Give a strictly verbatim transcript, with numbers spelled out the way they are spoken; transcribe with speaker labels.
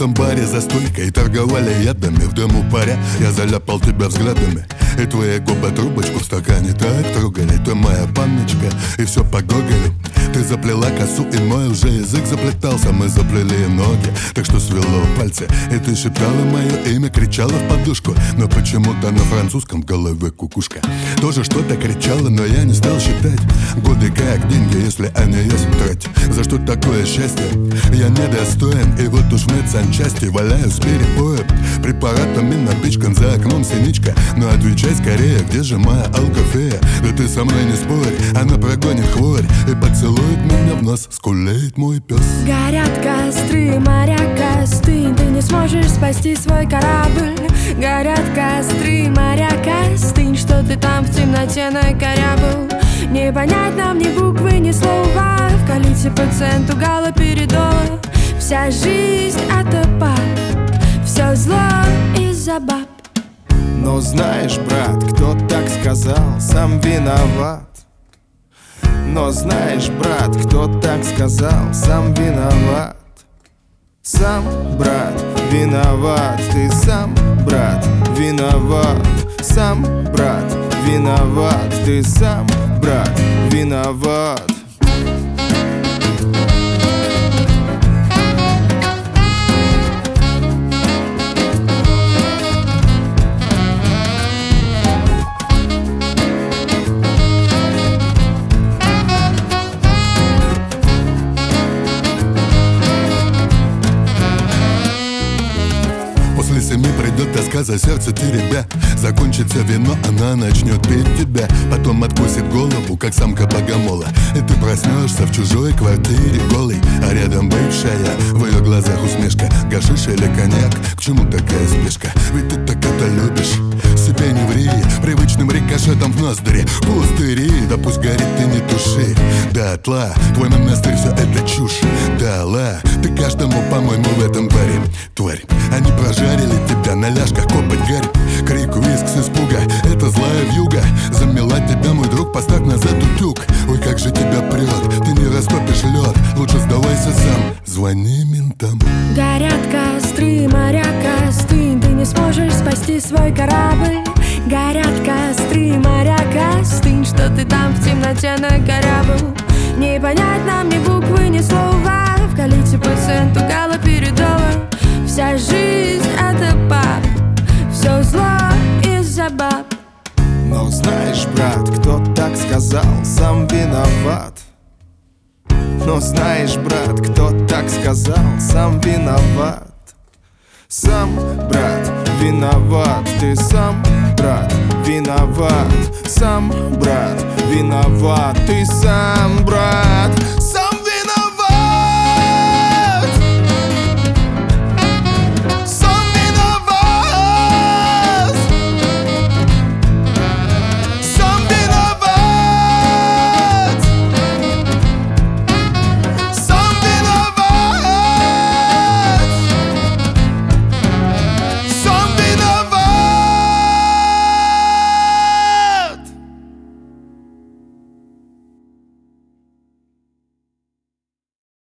Speaker 1: этом баре за стойкой торговали ядами. В дыму паря я заляпал тебя взглядами, и твои губы трубочку в стакане так трогали. Ты моя панночка, и все по Гоголю. Ты заплела косу, и мой уже язык заплетался. Мы заплели ноги, так что свело пальцы. И ты шептала мое имя, кричала в подушку. Но почему-то на французском в голове кукушка тоже что-то кричала, но я не стал считать годы как деньги, если они есть трать. За что такое счастье? Я недостоин, и вот уж в медсанчасти валяюсь перед боем, препаратами напичкан, за окном синичка. Но отвечай скорее, где же моя алкофея? Да ты со мной не спорь, она прогонит хворь и поцелует меня в нос, скулеет мой пес.
Speaker 2: Горят костры, моря костынь, ты не сможешь спасти свой корабль. Горят костры, моря костынь, что ты там в темноте накорябал. Не понять нам ни буквы, ни слова, вкалите пациенту галоперидола. Вся жизнь это пап, все зло из-за баб.
Speaker 3: Но знаешь, брат, кто так сказал, сам виноват. Но знаешь, брат, кто так сказал, сам виноват. Сам, брат, виноват. Ты сам, брат, виноват. Сам, брат, виноват. Ты сам, брат, виноват.
Speaker 1: После семи придет тоска за сердце теребя. Закончится вино, она начнет петь тебя. Потом откусит голову, как самка богомола. И ты проснешься в чужой квартире голый, а рядом бывшая, в ее глазах усмешка. Гашиш или коньяк, к чему такая спешка? Ведь ты так это любишь, себе не ври. Привычным рикошетом в ноздри пустыри, да пусть горит, ты не туши. Дотла, твой монастырь, все это чушь. Дала ты каждому, по-моему, в этом баре, тварь. Они прожарили тебя на ляжках, копоть гарь. Крик, виск с испуга, это злая вьюга. Замела тебя, мой друг, поставь назад утюг. Ой, как же тебя прет, ты не растопишь лед. Лучше сдавайся сам, звони ментам.
Speaker 2: Горят костры, моря костынь, ты не сможешь спасти свой корабль. Горят костры, моря костынь, что ты там в темноте накорябал. Не понять нам ни буквы, ни слова, вкалите пациенту галоперидола. Вся жизнь это пап, все зло из-за баб.
Speaker 3: Но знаешь, брат, кто так сказал, сам виноват. Но знаешь, брат, кто так сказал, сам виноват. Сам, брат, виноват. Ты сам, брат, виноват. Сам, брат, виноват. Ты сам, брат,